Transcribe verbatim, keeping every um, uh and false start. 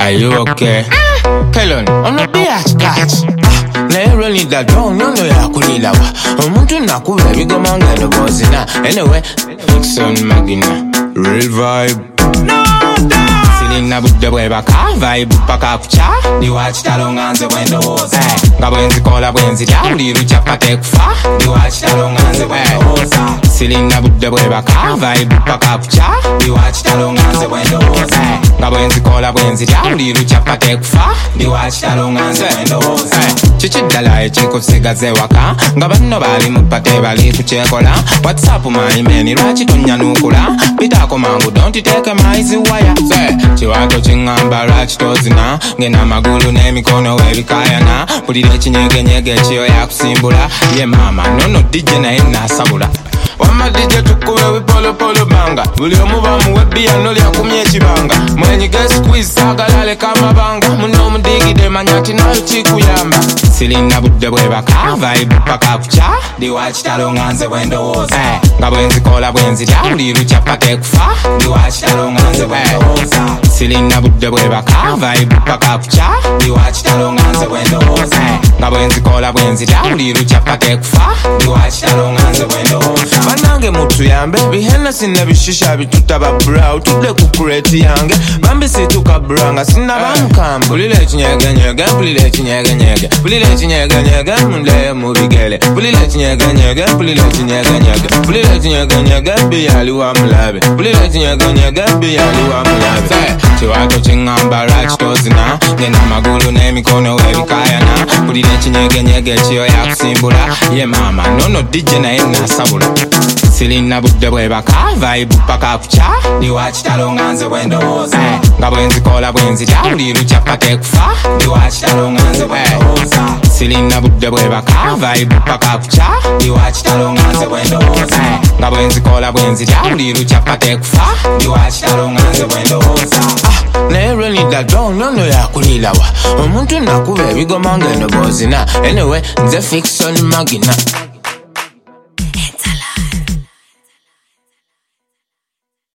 Are you okay? Kelon, on a beach catch. Never need that drone, no, no, Yakulila. Umuntu Naku, we go manga the bozina. Anyway, Nixon Magina. Real vibe. No, Silina with the way back, vibe, pack up cha. You watch the long hands when the was. Gabwenzi kola bwenzi down, you chapa take far. You watch the long hands when the was. Silina with the way back, vibe, pack up cha. You watch the long hands when the was. Gabwenzi kola bwenzi down, you chapa take far. You watch the long hands when the was. Chichidala echiko sigaze waka. Gabano bali mupate bali kuchekola. What's up my man, irachi tunyanukula. Pitako mangu, don't you take a maizi wire. Say, chiwato chingamba rachi tozina. Ngena magulu ne mikono webikaya na. Pulile chinyege nyege chiyo ya kusimbula. Ye mama, nono D J na ina sabula. Wama D J tukube wipolo polo banga. Uli omuba muwebi ya noli ya kumye chibanga. Mwenye ge squeeze saga lale kama banga. Muno mdigi de manyati na uchiku yamba. Silina budde bweba ka vibe paka kucha. Di watch talonganze wendo woza. Gabwenzi kola bwenzi diauli lucha pake kufa. Di watch talonganze wendo woza. Silina budde bweba ka vibe paka kucha. Di watch talonganze wendo woza. Gabwenzi kola bwenzi diauli lucha pake kufa. Di watch talonganze wendo woza. Banange mutu yambe bihena sinne bishisha bituta ba brow tude kukureti yange bambi situka branga sinna bamukamba bulile chinyege nyege bulile chinyege nyege bulile chinyege nyege munde mubigele bulile chinyege nyege bulile chinyege nyege bulile chinyege nyege biyali wa mulabe bulile chinyege nyege biyali wa mulabe chiwato chingamba rachi tozina ngena magulu ne mikono webikaya na bulile chinyege nyege chiyo ya kusimbula ye mama nono D J na ina sabula Silina budde bweba ka vibe paka kucha. Di watch talonganze wendo woza. Gabwenzi kola bwenzi diauli lucha pake kufa. Di watch talonganze wendo woza. Silina budde bweba ka vibe paka kucha. Di watch talonganze wendo woza. Gabwenzi kola bwenzi diauli lucha pake kufa. Di watch talonganze wendo woza. Ah, never need that drone, no no ya kulila wa. Umuntu nakube bigo manga no bozina. Anyway, the fix on magina.